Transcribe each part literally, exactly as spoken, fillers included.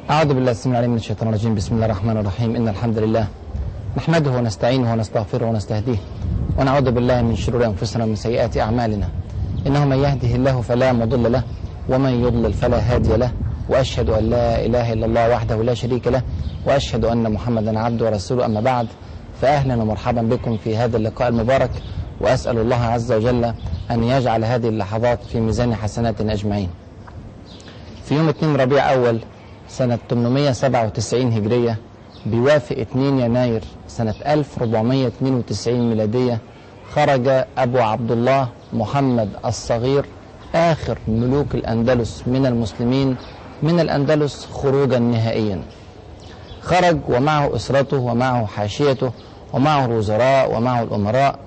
أعوذ بالله السميع العليم من الشيطان الرجيم. بسم الله الرحمن الرحيم. إن الحمد لله نحمده ونستعينه ونستغفره ونستهديه ونعوذ بالله من شرور أنفسنا ومن سيئات أعمالنا. إنه من يهده الله فلا مضل له ومن يضلل فلا هادي له، وأشهد أن لا إله إلا الله وحده لا شريك له، وأشهد أن محمدا عبده ورسوله. أما بعد، فأهلا ومرحبا بكم في هذا اللقاء المبارك، وأسأل الله عز وجل أن يجعل هذه اللحظات في ميزان حسناتنا أجمعين. في يوم اثنين ربيع أول سنة ثمانمائة وسبعة وتسعين هجرية، بيوافق اثنين يناير سنة ألف وأربعمائة واثنين وتسعين ميلادية، خرج أبو عبد الله محمد الصغير آخر ملوك الأندلس من المسلمين من الأندلس خروجا نهائيا. خرج ومعه أسرته ومعه حاشيته ومعه الوزراء ومعه الأمراء،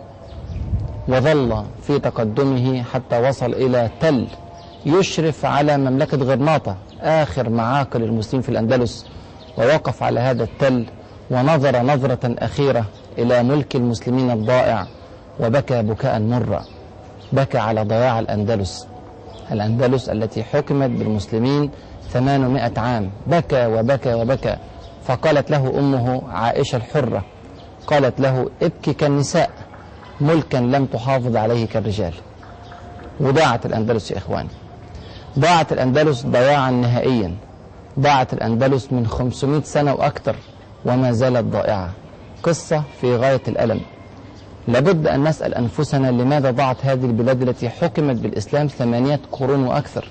وظل في تقدمه حتى وصل إلى تل يشرف على مملكة غرناطة آخر معاقل المسلمين في الأندلس، ووقف على هذا التل ونظر نظرة أخيرة إلى ملك المسلمين الضائع، وبكى بكاء مرا. بكى على ضياع الأندلس، الأندلس التي حكمت بالمسلمين ثمانمائة عام. بكى وبكى وبكى، فقالت له أمه عائشة الحرة، قالت له: ابكي كالنساء، ملكا لم تحافظ عليه كالرجال. وضاعت الأندلس يا إخواني، ضاعت الأندلس ضياعا نهائيا. ضاعت الأندلس من خمسمائة سنة وأكثر وما زالت ضائعة. قصة في غاية الألم. لابد أن نسأل أنفسنا لماذا ضاعت هذه البلاد التي حكمت بالإسلام ثمانية قرون وأكثر،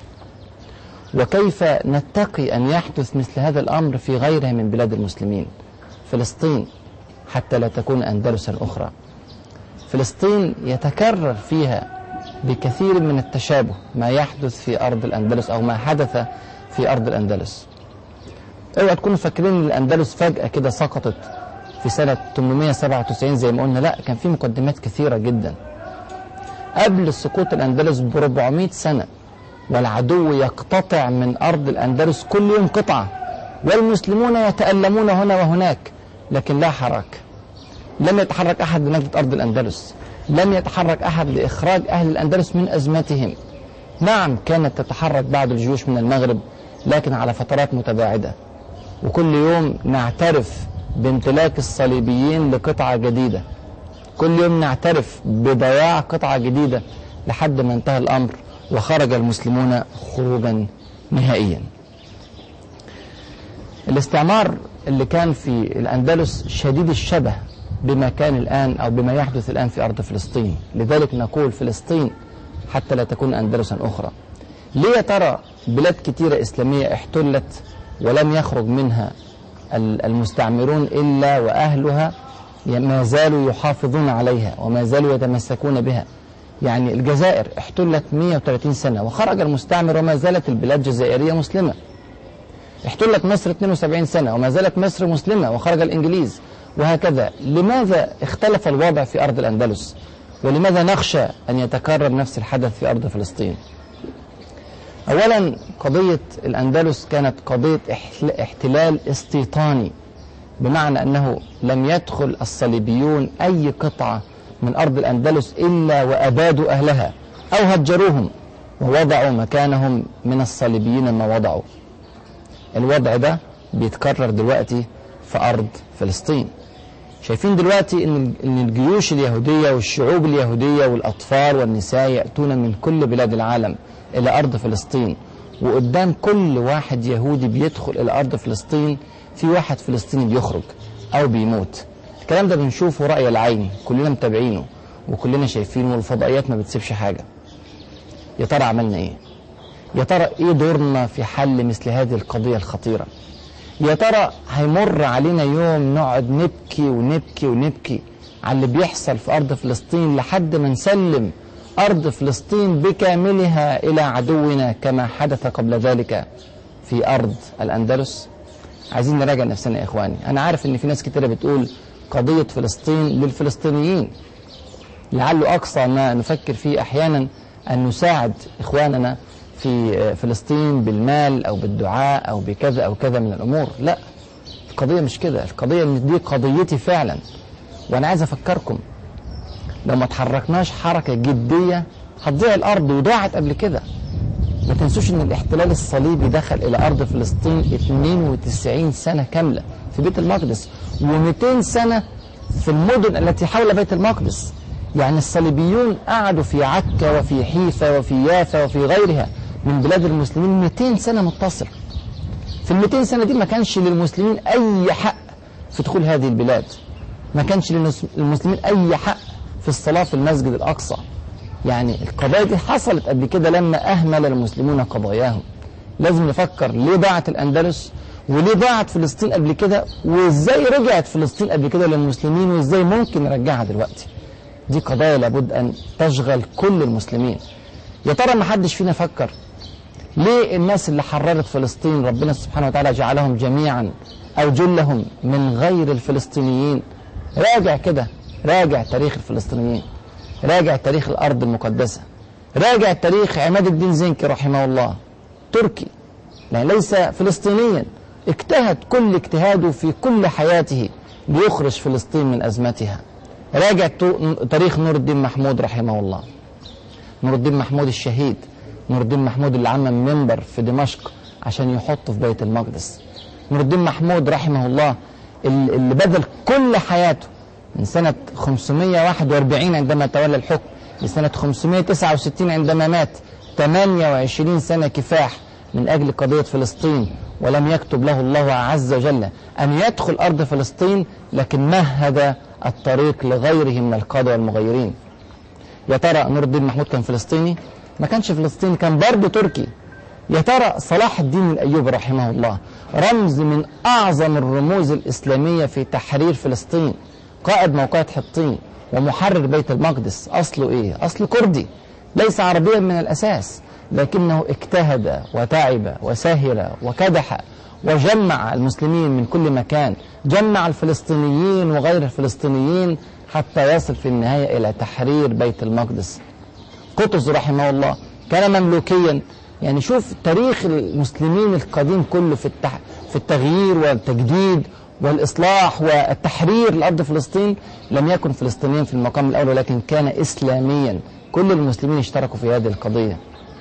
وكيف نتقي أن يحدث مثل هذا الأمر في غيرها من بلاد المسلمين. فلسطين حتى لا تكون أندلسا أخرى. فلسطين يتكرر فيها بكثير من التشابه ما يحدث في أرض الأندلس أو ما حدث في أرض الأندلس. اوعوا تكونوا فاكرين ان الأندلس فجأة كده سقطت في سنة ثمانمائة وسبعة وتسعين زي ما قلنا. لا، كان في مقدمات كثيرة جدا قبل سقوط الأندلس ب أربعمائة سنة، والعدو يقتطع من أرض الأندلس كل يوم قطعة، والمسلمون يتألمون هنا وهناك، لكن لا حراك. لم يتحرك أحد لنجدة أرض الأندلس، لم يتحرك أحد لإخراج أهل الأندلس من أزماتهم. نعم، كانت تتحرك بعض الجيوش من المغرب، لكن على فترات متباعدة، وكل يوم نعترف بامتلاك الصليبيين لقطعة جديدة، كل يوم نعترف بضياع قطعة جديدة، لحد ما انتهى الأمر وخرج المسلمون خروجا نهائيا. الاستعمار اللي كان في الأندلس شديد الشبه بما كان الآن أو بما يحدث الآن في أرض فلسطين، لذلك نقول فلسطين حتى لا تكون أندلسا أخرى. ليه ترى بلاد كتيرة إسلامية احتلت ولم يخرج منها المستعمرون إلا وأهلها ما زالوا يحافظون عليها وما زالوا يتمسكون بها؟ يعني الجزائر احتلت مئة وثلاثين سنة وخرج المستعمر وما زالت البلاد جزائرية مسلمة. احتلت مصر اثنين وسبعين سنة وما زالت مصر مسلمة وخرج الإنجليز، وهكذا. لماذا اختلف الوضع في أرض الأندلس؟ ولماذا نخشى أن يتكرر نفس الحدث في أرض فلسطين؟ أولا، قضية الأندلس كانت قضية احتلال استيطاني، بمعنى أنه لم يدخل الصليبيون أي قطعة من أرض الأندلس إلا وأبادوا أهلها أو هجروهم ووضعوا مكانهم من الصليبيين ما وضعوا. الوضع ده بيتكرر دلوقتي في أرض فلسطين. شايفين دلوقتي إن الجيوش اليهودية والشعوب اليهودية والأطفال والنساء يأتون من كل بلاد العالم إلى أرض فلسطين، وقدام كل واحد يهودي بيدخل إلى أرض فلسطين في واحد فلسطيني بيخرج أو بيموت. الكلام ده بنشوفه رأي العين، كلنا متابعينه وكلنا شايفينه، والفضائيات ما بتسيبش حاجة. يا ترى عملنا إيه؟ يا ترى إيه دورنا في حل مثل هذه القضية الخطيرة؟ يا ترى هيمر علينا يوم نقعد نبكي ونبكي ونبكي على اللي بيحصل في أرض فلسطين لحد ما نسلم أرض فلسطين بكاملها إلى عدونا كما حدث قبل ذلك في أرض الأندلس؟ عايزين نراجع نفسنا يا إخواني. أنا عارف إن في ناس كتيرة بتقول قضية فلسطين للفلسطينيين، لعله أقصى ما نفكر فيه أحيانا أن نساعد إخواننا في فلسطين بالمال أو بالدعاء أو بكذا أو كذا من الأمور. لا، القضية مش كده. القضية إن دي قضيتي فعلا، وأنا عايز أفكركم لو ما تحركناش حركة جدية هتضيع الأرض، وضاعت قبل كده. ما تنسوش ان الاحتلال الصليبي دخل الى ارض فلسطين اثنين وتسعين سنة كاملة في بيت المقدس، ومئتين سنة في المدن التي حول بيت المقدس. يعني الصليبيون قعدوا في عكا وفي حيفا وفي يافا وفي غيرها من بلاد المسلمين مئتين سنة متصلة. في ال مئتين سنة دي ما كانش للمسلمين اي حق في دخول هذه البلاد، ما كانش للمسلمين اي حق في الصلاة في المسجد الاقصى. يعني القضايا دي حصلت قبل كده لما اهمل المسلمون قضاياهم. لازم نفكر ليه ضاعت الاندلس، وليه ضاعت فلسطين قبل كده، وازاي رجعت فلسطين قبل كده للمسلمين، وازاي ممكن نرجعها دلوقتي. دي قضايا لابد ان تشغل كل المسلمين. يا ترى ما حدش فينا فكر ليه الناس اللي حررت فلسطين ربنا سبحانه وتعالى جعلهم جميعا او جلهم من غير الفلسطينيين؟ راجع كده، راجع تاريخ الفلسطينيين، راجع تاريخ الارض المقدسة، راجع تاريخ عماد الدين زنكي رحمه الله، تركي لا ليس فلسطينيا، اجتهد كل اجتهاده في كل حياته ليخرج فلسطين من ازمتها. راجع تاريخ نور الدين محمود رحمه الله، نور الدين محمود الشهيد، نور الدين محمود اللي عمل منبر في دمشق عشان يحطه في بيت المقدس. نور الدين محمود رحمه الله اللي بذل كل حياته من سنة خمسمائة وواحد وأربعين عندما تولى الحكم لسنة خمسمائة وتسعة وستين عندما مات، ثمانية وعشرين سنة كفاح من أجل قضية فلسطين، ولم يكتب له الله عز وجل أن يدخل أرض فلسطين، لكن مهد الطريق لغيره من القادة والمغيرين. يا ترى نور الدين محمود كان فلسطيني؟ ما كانش فلسطيني، كان برضه تركي. يا ترى صلاح الدين الأيوبي رحمه الله رمز من أعظم الرموز الإسلامية في تحرير فلسطين، قائد موقعة حطين ومحرر بيت المقدس، أصله إيه؟ أصله كردي، ليس عربيا من الأساس، لكنه اجتهد وتعب وسهر وكدح وجمع المسلمين من كل مكان، جمع الفلسطينيين وغير الفلسطينيين حتى يصل في النهاية إلى تحرير بيت المقدس. قطز رحمه الله كان مملوكيا. يعني شوف تاريخ المسلمين القديم كله في التح... في التغيير والتجديد والإصلاح والتحرير لأرض فلسطين، لم يكن فلسطينيا في المقام الأول، ولكن كان إسلاميا. كل المسلمين اشتركوا في هذه القضية.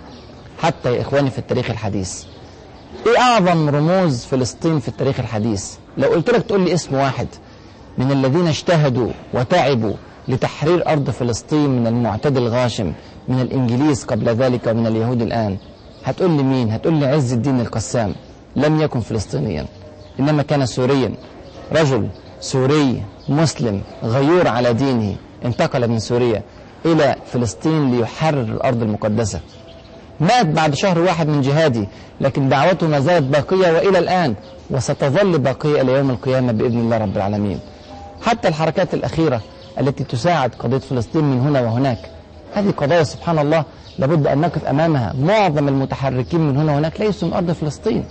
حتى يا إخواني في التاريخ الحديث، إيه أعظم رموز فلسطين في التاريخ الحديث؟ لو قلت لك تقول لي اسم واحد من الذين اجتهدوا وتعبوا لتحرير أرض فلسطين من المعتدي الغاشم من الإنجليز قبل ذلك ومن اليهود الآن، هتقول لي مين؟ هتقول لي عز الدين القسام. لم يكن فلسطينيا، إنما كان سوريا، رجل سوري مسلم غيور على دينه، انتقل من سوريا إلى فلسطين ليحرر الأرض المقدسة. مات بعد شهر واحد من جهاده، لكن دعوته ما زالت باقية وإلى الآن، وستظل باقية إلى يوم القيامة بإذن الله رب العالمين. حتى الحركات الأخيرة التي تساعد قضية فلسطين من هنا وهناك، هذه قضايا سبحان الله لابد أن نقف أمامها. معظم المتحركين من هنا وهناك ليسوا من أرض فلسطين.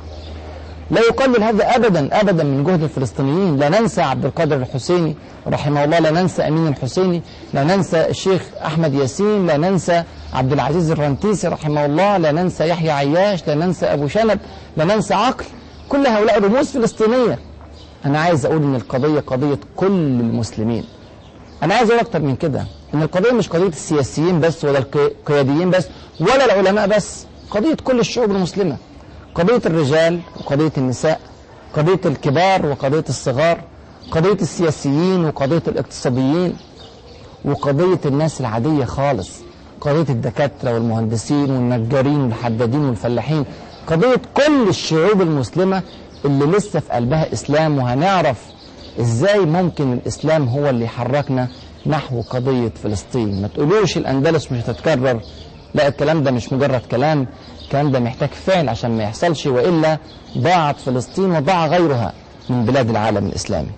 لا يقلل هذا أبدا أبدا من جهد الفلسطينيين. لا ننسى عبد القادر الحسيني رحمه الله، لا ننسى أمين الحسيني، لا ننسى الشيخ أحمد ياسين، لا ننسى عبد العزيز الرنتيسي رحمه الله، لا ننسى يحيى عياش، لا ننسى أبو شنب، لا ننسى عقل. كل هؤلاء رموز فلسطينية. أنا عايز أقول إن القضية قضية كل المسلمين. أنا عايز أقول أكتر من كده، إن القضية مش قضية السياسيين بس ولا القياديين بس ولا العلماء بس، قضية كل الشعوب المسلمة. قضية الرجال وقضية النساء، قضية الكبار وقضية الصغار، قضية السياسيين وقضية الاقتصاديين، وقضية الناس العادية خالص، قضية الدكاترة والمهندسين والنجارين والحدادين والفلاحين، قضية كل الشعوب المسلمة اللي لسه في قلبها إسلام. وهنعرف إزاي ممكن الإسلام هو اللي يحركنا نحو قضية فلسطين. ما تقولوش الأندلس مش هتتكرر، لا، الكلام ده مش مجرد كلام، الكلام ده محتاج فعل عشان ما يحصلش، وإلا ضاعت فلسطين وضاع غيرها من بلاد العالم الإسلامي.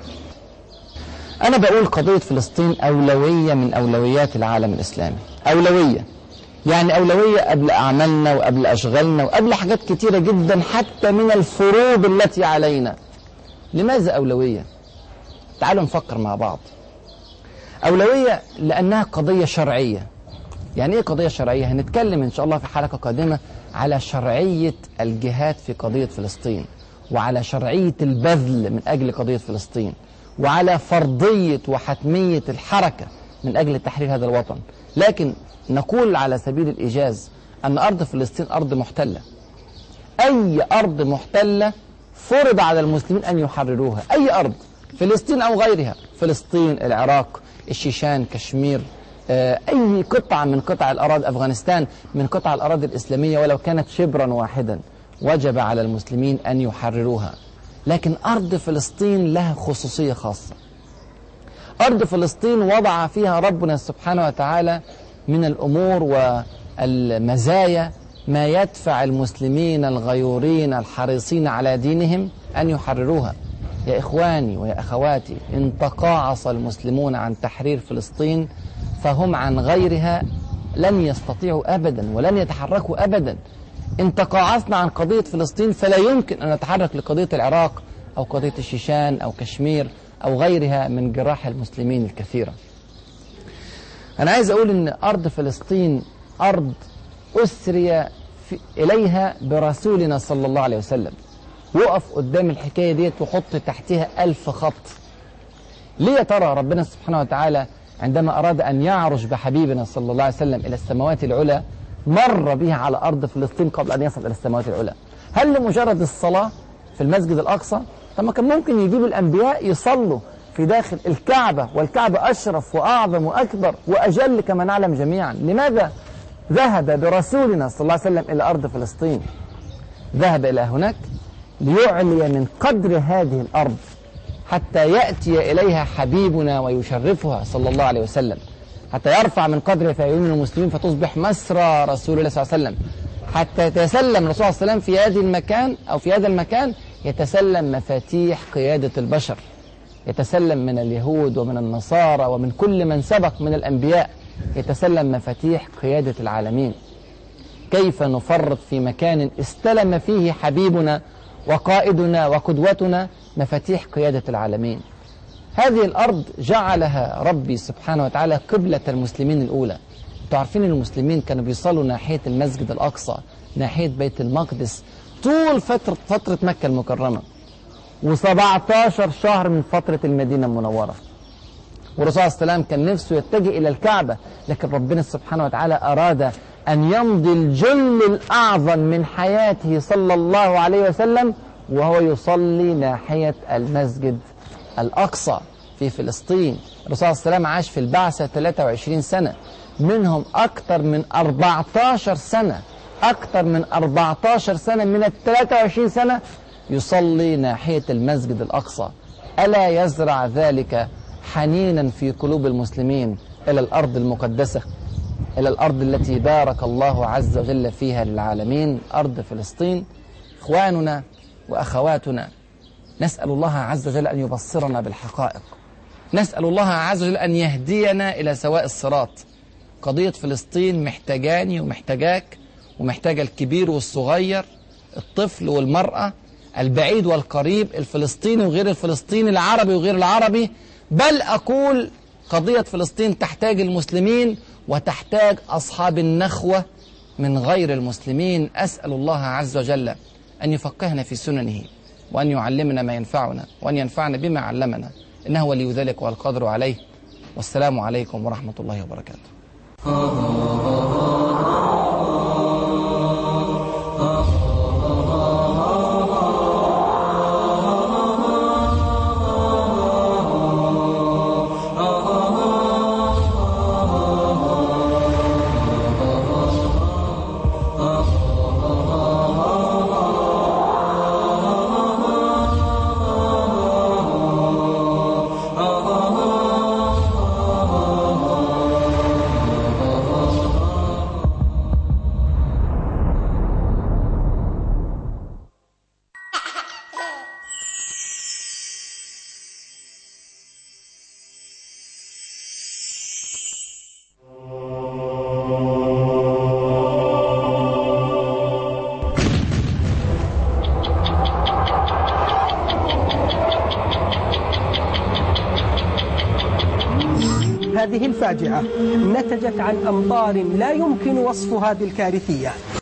أنا بقول قضية فلسطين أولوية من أولويات العالم الإسلامي. أولوية يعني أولوية قبل أعمالنا وقبل أشغالنا وقبل حاجات كتيرة جدا، حتى من الفروض التي علينا. لماذا أولوية؟ تعالوا نفكر مع بعض. أولوية لأنها قضية شرعية. يعني إيه قضية شرعية؟ هنتكلم إن شاء الله في حلقة قادمة على شرعية الجهاد في قضية فلسطين، وعلى شرعية البذل من أجل قضية فلسطين، وعلى فرضية وحتمية الحركة من أجل تحرير هذا الوطن. لكن نقول على سبيل الإيجاز أن أرض فلسطين أرض محتلة. أي أرض محتلة فرض على المسلمين أن يحرروها، أي أرض، فلسطين أو غيرها، فلسطين، العراق، الشيشان، كشمير، أي قطعة من قطع الأراضي، أفغانستان من قطع الأراضي الإسلامية ولو كانت شبرا واحدا، وجب على المسلمين أن يحرروها. لكن أرض فلسطين لها خصوصية خاصة. أرض فلسطين وضع فيها ربنا سبحانه وتعالى من الأمور والمزايا ما يدفع المسلمين الغيورين الحريصين على دينهم أن يحرروها. يا إخواني ويا أخواتي، إن تقاعس المسلمون عن تحرير فلسطين فهم عن غيرها لن يستطيعوا أبدا ولن يتحركوا أبدا. إن تقاعسنا عن قضية فلسطين فلا يمكن أن نتحرك لقضية العراق أو قضية الشيشان أو كشمير أو غيرها من جراح المسلمين الكثيرة. أنا عايز أقول إن أرض فلسطين أرض أسري إليها برسولنا صلى الله عليه وسلم. وقف قدام الحكاية ديت وحط تحتها ألف خط. ليه يا ترى ربنا سبحانه وتعالى عندما أراد أن يعرج بحبيبنا صلى الله عليه وسلم إلى السماوات العلى مر بها على أرض فلسطين قبل أن يصل إلى السماوات العلى؟ هل لمجرد الصلاة في المسجد الأقصى؟ طب ما كان ممكن يجيب الأنبياء يصلوا في داخل الكعبة، والكعبة أشرف وأعظم وأكبر وأجل كما نعلم جميعا. لماذا ذهب برسولنا صلى الله عليه وسلم إلى أرض فلسطين؟ ذهب إلى هناك ليعلي من قدر هذه الأرض حتى يأتي إليها حبيبنا ويشرفها صلى الله عليه وسلم، حتى يرفع من قدر في عيون المسلمين فتصبح مسرى رسول الله صلى الله عليه وسلم، حتى يتسلم الرسول صلى الله عليه وسلم في هذه المكان أو في هذا المكان يتسلم مفاتيح قيادة البشر، يتسلم من اليهود ومن النصارى ومن كل من سبق من الأنبياء، يتسلم مفاتيح قيادة العالمين. كيف نفرط في مكان استلم فيه حبيبنا وقائدنا وقدوتنا مفاتيح قيادة العالمين؟ هذه الأرض جعلها ربي سبحانه وتعالى قبلة المسلمين الأولى. تعرفين المسلمين كانوا بيصلوا ناحية المسجد الأقصى، ناحية بيت المقدس طول فترة فترة مكة المكرمة، وسبعتاشر شهر من فترة المدينة المنورة. والرسول صلى الله عليه وسلم كان نفسه يتجه إلى الكعبة، لكن ربنا سبحانه وتعالى أراد أن يمضي الجل الأعظم من حياته صلى الله عليه وسلم وهو يصلي ناحية المسجد الأقصى في فلسطين. الرسول صلى الله عليه وسلم عاش في البعثة ثلاثة وعشرين سنة، منهم أكثر من أربعتاشر سنة أكثر من أربعتاشر سنة من ال ثلاثة وعشرين سنة يصلي ناحية المسجد الأقصى. ألا يزرع ذلك حنينا في قلوب المسلمين إلى الأرض المقدسة، إلى الأرض التي بارك الله عز وجل فيها للعالمين، أرض فلسطين؟ إخواننا وأخواتنا، نسأل الله عز وجل أن يبصرنا بالحقائق، نسأل الله عز وجل أن يهدينا إلى سواء الصراط. قضية فلسطين محتاجاني ومحتاجاك، ومحتاج الكبير والصغير، الطفل والمرأة، البعيد والقريب، الفلسطيني وغير الفلسطيني، العربي وغير العربي. بل أقول قضية فلسطين تحتاج المسلمين وتحتاج أصحاب النخوة من غير المسلمين. أسأل الله عز وجل أن يفقهنا في سننه، وأن يعلمنا ما ينفعنا، وأن ينفعنا بما علمنا، إنه ولي ذلك والقدر عليه. والسلام عليكم ورحمة الله وبركاته. هذه الفاجعة نتجت عن أمطار لا يمكن وصفها بالكارثية.